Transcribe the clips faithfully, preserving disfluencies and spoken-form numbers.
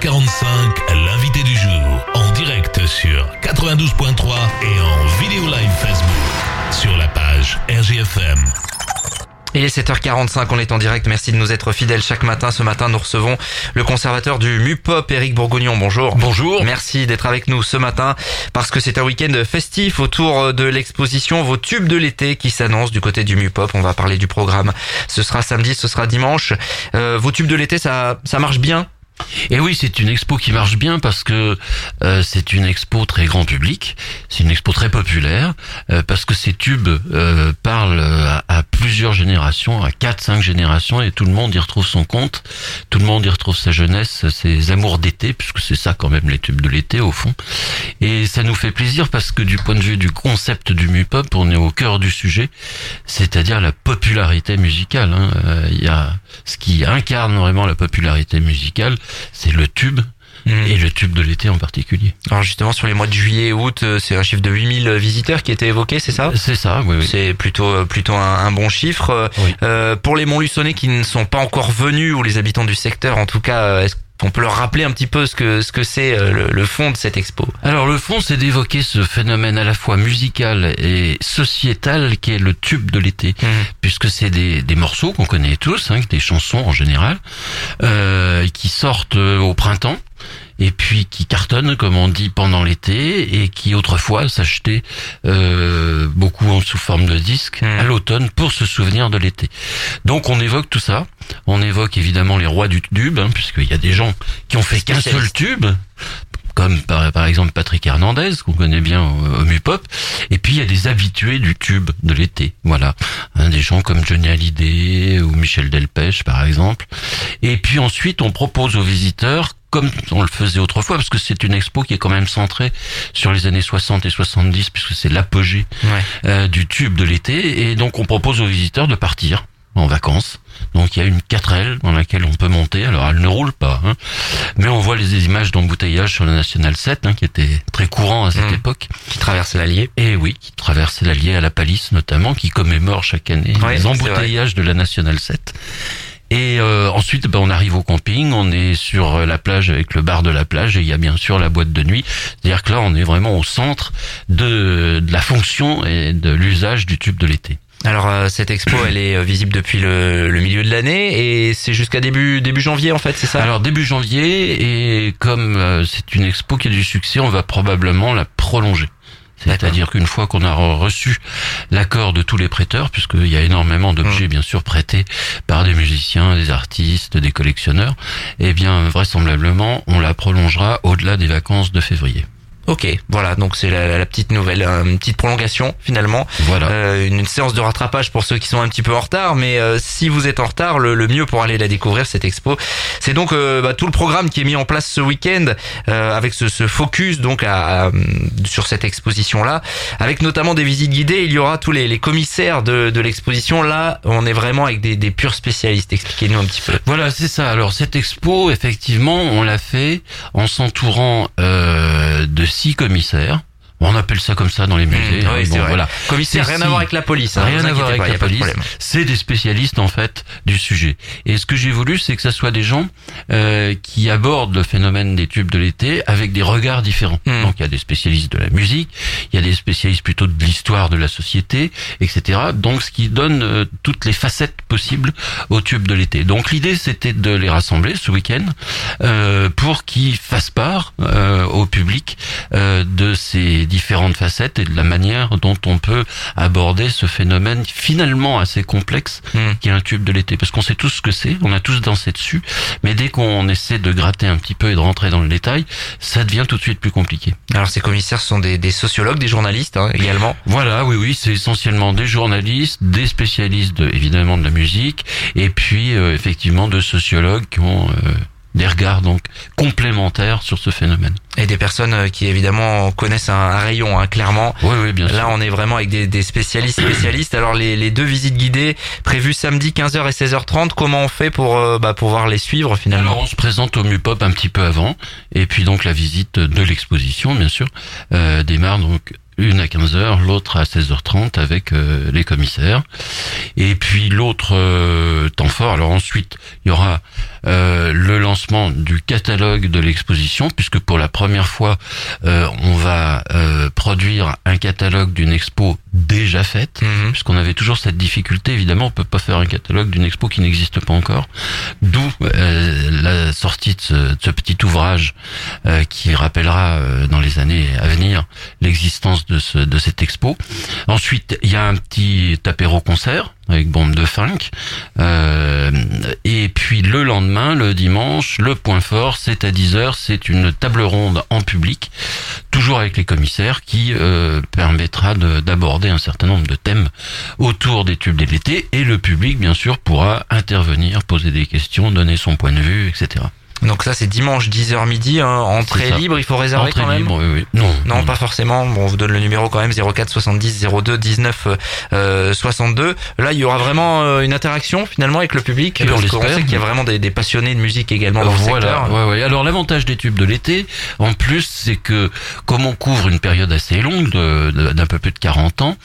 quarante-cinq, l'invité du jour, en direct sur quatre-vingt-douze point trois et en vidéo live Facebook sur la page R J F M. Il est sept heures quarante-cinq, on est en direct, merci de nous être fidèles chaque matin. Ce matin, nous recevons le conservateur du Mupop, Éric Bourgougnon. Bonjour. Bonjour. Merci d'être avec nous ce matin, parce que c'est un week-end festif autour de l'exposition Vos tubes de l'été qui s'annonce du côté du Mupop. On va parler du programme. Ce sera samedi, ce sera dimanche. Euh, Vos tubes de l'été, ça, ça marche bien? Et oui, c'est une expo qui marche bien parce que euh, c'est une expo très grand public, c'est une expo très populaire, euh, parce que ces tubes euh, parlent à, à plusieurs générations, à quatre, cinq générations, et tout le monde y retrouve son compte, tout le monde y retrouve sa jeunesse, ses amours d'été, puisque c'est ça quand même les tubes de l'été au fond. Et ça nous fait plaisir parce que du point de vue du concept du Mupop, on est au cœur du sujet, c'est-à-dire la popularité musicale. Hein. Euh, y a ce qui incarne vraiment la popularité musicale, c'est le tube, mmh. et le tube de l'été en particulier. Alors justement, sur les mois de juillet et août, c'est un chiffre de huit mille visiteurs qui était évoqué, c'est ça? C'est ça, oui, oui. C'est plutôt plutôt un, un bon chiffre. Oui. Euh, pour les Montluçonnais qui ne sont pas encore venus, ou les habitants du secteur, en tout cas, est-ce qu'on peut leur rappeler un petit peu ce que ce que c'est le, le fond de cette expo? Alors le fond, c'est d'évoquer ce phénomène à la fois musical et sociétal qui est le tube de l'été, mmh. puisque c'est des, des morceaux qu'on connaît tous, hein, des chansons en général, euh, qui sortent au printemps, et puis qui cartonnent, comme on dit, pendant l'été, et qui autrefois s'achetaient euh, beaucoup sous forme de disques mmh. à l'automne pour se souvenir de l'été. Donc on évoque tout ça, on évoque évidemment les rois du tube, hein, puisqu'il y a des gens qui ont fait qu'un seul tube, comme par, par exemple Patrick Hernandez, qu'on connaît bien au, au Mupop, et puis il y a des habitués du tube de l'été, voilà, hein, des gens comme Johnny Hallyday ou Michel Delpech par exemple. Et puis ensuite on propose aux visiteurs, comme on le faisait autrefois, parce que c'est une expo qui est quand même centrée sur les années soixante et soixante-dix, puisque c'est l'apogée ouais. euh, du tube de l'été, et donc on propose aux visiteurs de partir en vacances. Donc il y a une quatre L dans laquelle on peut monter, alors elle ne roule pas, hein, mais on voit les images d'embouteillage sur la Nationale sept, hein, qui était très courant à cette mmh. époque. Qui traverse l'Allier. Et oui, qui traverse l'Allier à la Palisse notamment, qui commémore chaque année ouais, les embouteillages de la Nationale sept. Et euh, ensuite, ben, on arrive au camping, on est sur la plage avec le bar de la plage, et il y a bien sûr la boîte de nuit. C'est-à-dire que là, on est vraiment au centre de, de la fonction et de l'usage du tube de l'été. Alors euh, cette expo, elle est visible depuis le, le milieu de l'année, et c'est jusqu'à début début janvier en fait, c'est ça? Alors début janvier, et comme euh, c'est une expo qui a du succès, on va probablement la prolonger. C'est-à-dire qu'une fois qu'on a reçu l'accord de tous les prêteurs, puisqu'il y a énormément d'objets, mmh. bien sûr, prêtés par des musiciens, des artistes, des collectionneurs, eh bien, vraisemblablement, on la prolongera au-delà des vacances de février. Ok, voilà, donc c'est la, la petite nouvelle, une petite prolongation finalement, voilà. euh, une, une séance de rattrapage pour ceux qui sont un petit peu en retard, mais euh, si vous êtes en retard, le, le mieux pour aller la découvrir, cette expo, c'est donc euh, bah, tout le programme qui est mis en place ce week-end, euh, avec ce, ce focus donc à, à, sur cette exposition-là, avec notamment des visites guidées. Il y aura tous les, les commissaires de, de l'exposition. Là, on est vraiment avec des, des purs spécialistes. Expliquez-nous un petit peu. Voilà, c'est ça. Alors cette expo, effectivement, on l'a fait en s'entourant euh, de six commissaires. On appelle ça comme ça dans les musées. Mmh, oui, bon, voilà. Commissaire, rien à voir avec la police. Hein, rien à voir avec pas, la police. C'est des spécialistes en fait du sujet. Et ce que j'ai voulu, c'est que ça soit des gens euh, qui abordent le phénomène des tubes de l'été avec des regards différents. Mmh. Donc il y a des spécialistes de la musique, il y a des spécialistes plutôt de l'histoire de la société, et cetera. Donc ce qui donne euh, toutes les facettes possibles aux tubes de l'été. Donc l'idée, c'était de les rassembler ce week-end euh, pour qu'ils fassent part euh, au public euh, de ces différentes facettes et de la manière dont on peut aborder ce phénomène finalement assez complexe mmh. qui est un tube de l'été. Parce qu'on sait tous ce que c'est, on a tous dansé dessus, mais dès qu'on essaie de gratter un petit peu et de rentrer dans le détail, ça devient tout de suite plus compliqué. Alors ces commissaires sont des, des sociologues, des journalistes hein, également. Voilà, oui, oui, c'est essentiellement des journalistes, des spécialistes de, évidemment de la musique, et puis euh, effectivement de sociologues qui ont euh, des regards donc complémentaires sur ce phénomène. Et des personnes qui évidemment connaissent un, un rayon, hein, clairement. Oui, oui, bien sûr. Là, on est vraiment avec des, des spécialistes spécialistes. Alors les, les deux visites guidées prévues samedi quinze heures et seize heures trente, comment on fait pour euh, bah, pouvoir les suivre finalement? Alors on se présente au Mupop un petit peu avant, et puis donc la visite de l'exposition, bien sûr, euh, démarre donc une à quinze heures, l'autre à seize heures trente avec euh, les commissaires. Et puis l'autre euh, temps fort, alors ensuite il y aura euh, le lancement du catalogue de l'exposition, puisque pour la première fois, euh, on va euh, produire un catalogue d'une expo déjà faite, mmh. puisqu'on avait toujours cette difficulté, évidemment, on peut pas faire un catalogue d'une expo qui n'existe pas encore, d'où euh, la sortie de ce, de ce petit ouvrage euh, qui rappellera euh, dans les années à venir l'existence de, ce, de cette expo. Ensuite, il y a un petit apéro-concert avec bombe de funk, euh, et puis le lendemain, le dimanche, le point fort, c'est à dix heures, c'est une table ronde en public, toujours avec les commissaires, qui euh, permettra de, d'aborder un certain nombre de thèmes autour des tubes de l'été, et le public, bien sûr, pourra intervenir, poser des questions, donner son point de vue, et cetera. Donc ça c'est dimanche dix heures midi, hein, entrée libre, il faut réserver entrée quand même. Libre, oui, oui. Non, non, non, pas forcément. Bon, on vous donne le numéro quand même, zéro quatre soixante-dix zéro deux dix-neuf euh, soixante-deux. Là, il y aura vraiment euh, une interaction finalement avec le public. Eh bien, parce on qu'on sait qu'il y a vraiment des, des passionnés de musique également dans euh, le voilà, secteur. Ouais, ouais. Alors l'avantage des tubes de l'été, en plus, c'est que comme on couvre une période assez longue, de, de, d'un peu plus de quarante ans,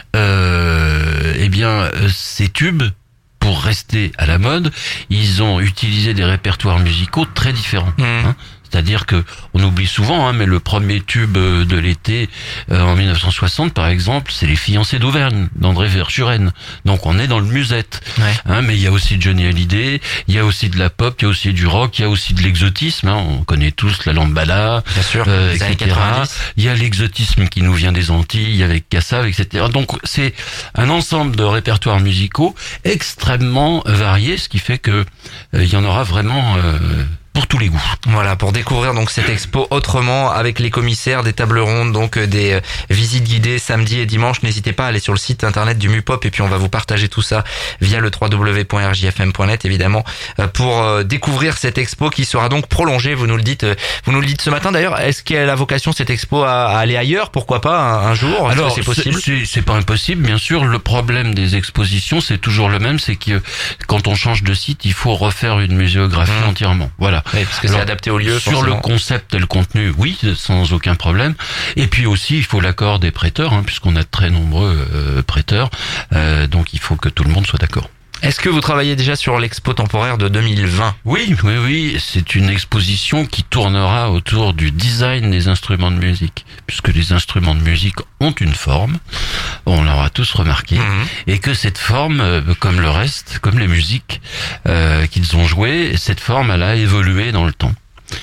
euh, eh bien ces tubes, pour rester à la mode, ils ont utilisé des répertoires musicaux très différents. Mmh. Hein. C'est-à-dire que on oublie souvent, hein, mais le premier tube de l'été euh, en dix-neuf cent soixante, par exemple, c'est Les Fiancés d'Auvergne d'André Verschuren. Donc on est dans le musette. Ouais. Hein, mais il y a aussi Johnny Hallyday, il y a aussi de la pop, il y a aussi du rock, il y a aussi de l'exotisme. Hein, on connaît tous la lambada, bien sûr, euh, et cetera. Il y a l'exotisme qui nous vient des Antilles avec Cassav, et cetera. Donc c'est un ensemble de répertoires musicaux extrêmement variés, ce qui fait que euh, il y en aura vraiment euh, pour tous les goûts. Voilà, pour découvrir donc cette expo autrement avec les commissaires, des tables rondes, donc des euh, visites guidées samedi et dimanche. N'hésitez pas à aller sur le site internet du Mupop et puis on va vous partager tout ça via le w w w point r j f m point net évidemment euh, pour euh, découvrir cette expo qui sera donc prolongée. Vous nous le dites, euh, vous nous le dites ce matin d'ailleurs. Est-ce qu'il y a la vocation cette expo à, à aller ailleurs? Pourquoi pas un, un jour? Alors c'est possible? C'est, c'est pas impossible, bien sûr. Le problème des expositions, c'est toujours le même, c'est que quand on change de site, il faut refaire une muséographie mmh. entièrement. Voilà. Oui, parce que Alors, c'est adapté au lieu. Sur forcément. Le concept et le contenu, oui, sans aucun problème. Et puis aussi, il faut l'accord des prêteurs, hein, puisqu'on a de très nombreux euh, prêteurs. Euh, donc, il faut que tout le monde soit d'accord. Est-ce que vous travaillez déjà sur l'expo temporaire de deux mille vingt? Oui, oui, oui. C'est une exposition qui tournera autour du design des instruments de musique, puisque les instruments de musique ont une forme, on l'aura tous remarqué, mmh. et que cette forme, euh, comme le reste, comme les musiques euh, qu'ils ont jouées, cette forme, elle a évolué dans le temps.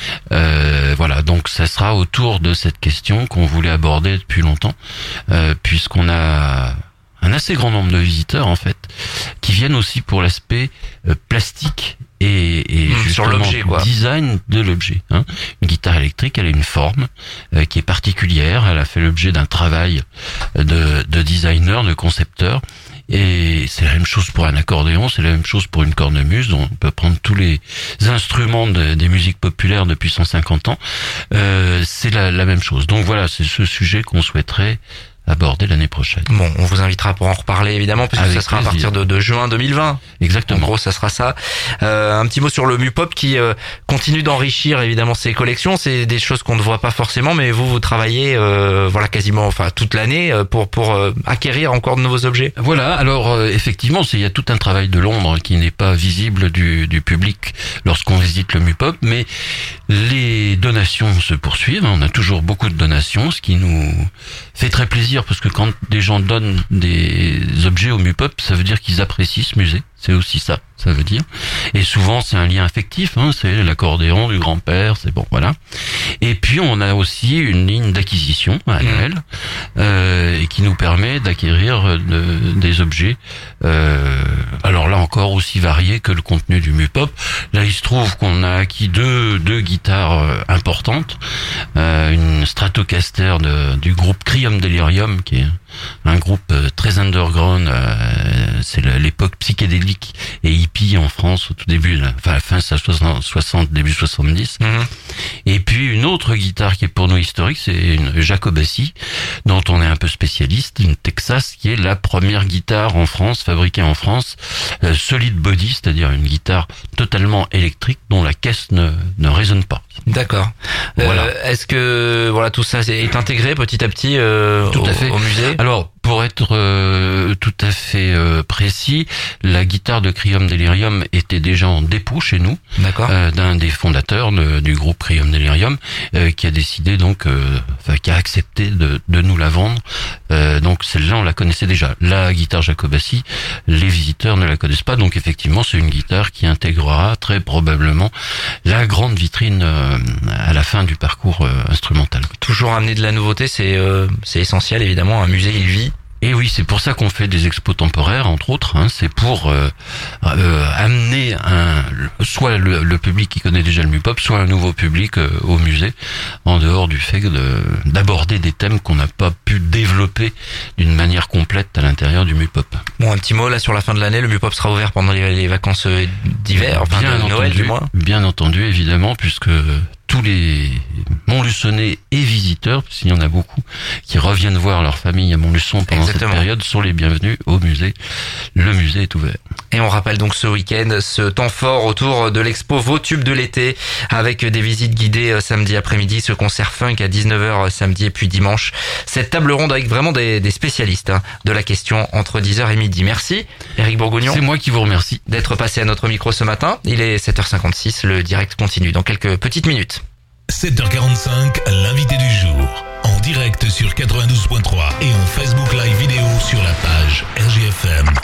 Euh, voilà, donc ça sera autour de cette question qu'on voulait aborder depuis longtemps, euh, puisqu'on a un assez grand nombre de visiteurs en fait, qui viennent aussi pour l'aspect euh, plastique et, et mmh, justement sur l'objet, quoi. Design de l'objet. Hein. Une guitare électrique, elle a une forme euh, qui est particulière, elle a fait l'objet d'un travail de, de designer, de concepteur. Et c'est la même chose pour un accordéon, c'est la même chose pour une cornemuse. On peut prendre tous les instruments de, des musiques populaires depuis cent cinquante ans. Euh, c'est la, la même chose. Donc voilà, c'est ce sujet qu'on souhaiterait aborder l'année prochaine. Bon, on vous invitera pour en reparler évidemment, puisque Avec ça sera plaisir. à partir de, de juin deux mille vingt. Exactement. En gros, ça sera ça. Euh, un petit mot sur le Mupop qui euh, continue d'enrichir évidemment ses collections. C'est des choses qu'on ne voit pas forcément, mais vous, vous travaillez euh, voilà quasiment, enfin toute l'année euh, pour pour euh, acquérir encore de nouveaux objets. Voilà. Alors euh, effectivement, c'est il y a tout un travail de l'ombre qui n'est pas visible du du public lorsqu'on visite le Mupop, mais les donations se poursuivent. On a toujours beaucoup de donations, ce qui nous fait très plaisir parce que quand des gens donnent des objets au Mupop, ça veut dire qu'ils apprécient ce musée. C'est aussi ça, ça veut dire. Et souvent, c'est un lien affectif, hein, c'est l'accordéon du grand-père, c'est bon, voilà. Et puis, on a aussi une ligne d'acquisition annuelle, mmh. euh, et qui nous permet d'acquérir de, des objets, euh, alors là encore, aussi variés que le contenu du Mupop. Là, il se trouve qu'on a acquis deux, deux guitares importantes, euh, une Stratocaster de, du groupe Crium Delirium, qui est un groupe très underground, euh, c'est l'époque psychédélique et hippie en France au tout début, enfin fin soixante, début soixante-dix. Mmh. Et puis une autre guitare qui est pour nous historique, c'est une Jacobassi, dont on est un peu spécialiste, une Texas, qui est la première guitare en France, fabriquée en France, euh, solid body, c'est-à-dire une guitare totalement électrique dont la caisse ne, ne résonne pas. D'accord. Voilà. Euh, est-ce que voilà tout ça est intégré petit à petit euh, tout au, à fait. au musée? Alors, pour pour être euh, tout à fait euh, précis, la guitare de Crium Delirium était déjà en dépôt chez nous. D'accord. Euh, d'un des fondateurs de, du groupe Crium Delirium, euh, qui a décidé donc, euh, enfin, qui a accepté de, de nous la vendre. Euh, donc celle-là, on la connaissait déjà. La guitare Jacobacci, les visiteurs ne la connaissent pas. Donc effectivement, c'est une guitare qui intégrera très probablement la grande vitrine euh, à la fin du parcours euh, instrumental. Toujours amener de la nouveauté, c'est euh, c'est essentiel évidemment. Un musée, il vit. Et oui, c'est pour ça qu'on fait des expos temporaires, entre autres. Hein, c'est pour euh, euh, amener un, soit le, le public qui connaît déjà le Mupop, soit un nouveau public euh, au musée, en dehors du fait de, d'aborder des thèmes qu'on n'a pas pu développer d'une manière complète à l'intérieur du Mupop. Bon, un petit mot là sur la fin de l'année, le Mupop sera ouvert pendant les, les vacances d'hiver, enfin bien de entendu, Noël du moins. Bien entendu, évidemment, puisque tous les Montluçonnais et visiteurs, parce qu'il y en a beaucoup, qui reviennent voir leur famille à Montluçon pendant Exactement. cette période, sont les bienvenus au musée. Le musée est ouvert. Et on rappelle donc ce week-end ce temps fort autour de l'expo Vos tubes de l'été, avec des visites guidées samedi après-midi, ce concert funk à dix-neuf heures samedi et puis dimanche. Cette table ronde avec vraiment des, des spécialistes hein, de la question entre dix heures et midi. Merci Éric Bourgougnon. C'est moi qui vous remercie D'être passé à notre micro ce matin. Il est sept heures cinquante-six, le direct continue dans quelques petites minutes. sept heures quarante-cinq, l'invité du jour. En direct sur quatre-vingt-douze point trois et en Facebook Live vidéo sur la page R J F M.